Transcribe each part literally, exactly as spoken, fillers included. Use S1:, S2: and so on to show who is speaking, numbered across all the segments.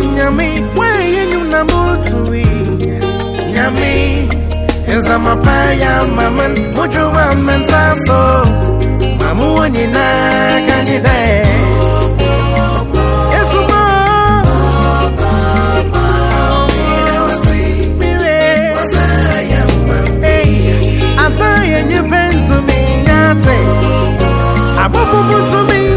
S1: Nyami, where you namutui? Nyami, is a mapaya, mamman, mojo, and sasso. Mamu, and you na, can you there? To me,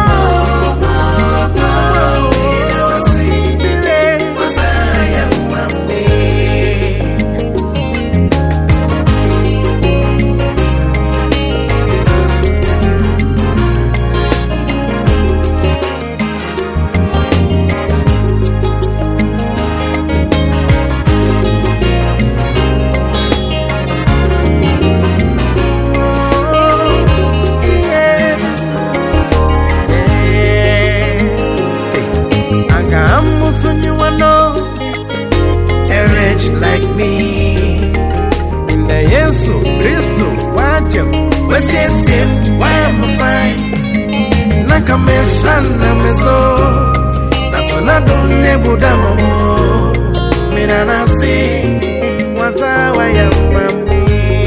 S1: like me in the Yesu Christo wajam what's yes him why am I fine naka mesran na meso that's when I don't nebu damo mina na si waza waya mami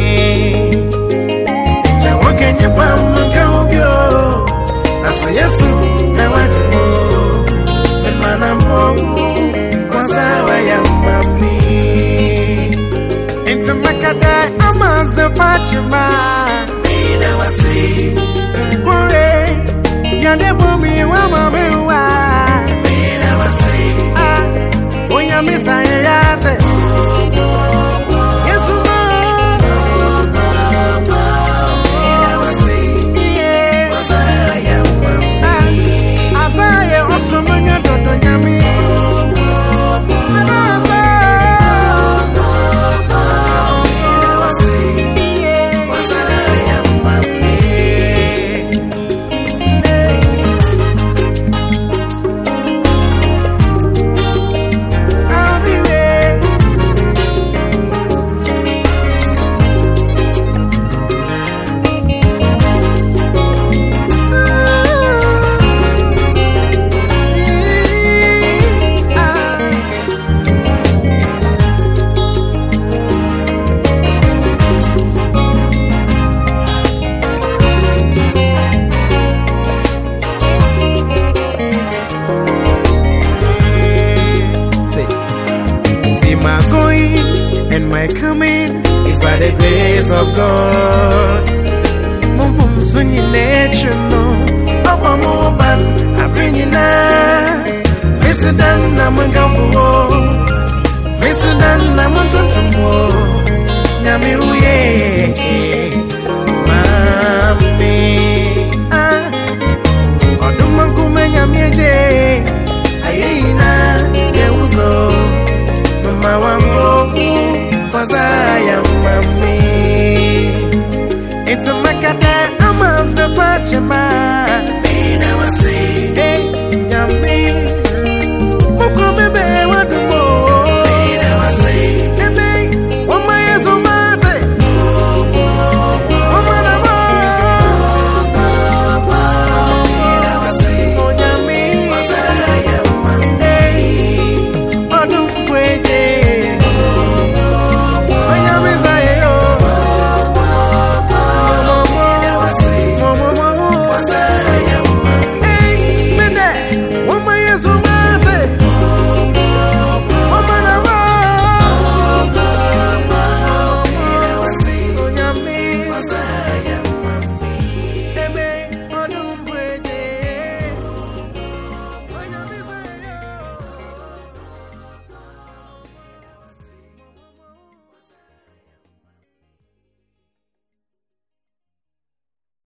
S1: jawa kenye pamka obyo that's Yesu na wajam emana mobu waza waya mami into Makada, I'm as a Pachima. Mina was see, Kore, Yadebumi, Wama, Mina was see, ah, when you miss I yate. Yes, Mina was see, yeah, was I am, as I also when you don't know me. And my coming is by the grace of God. Mum sunny nature no, Papa Moban, I bring you now. Listen, I'm a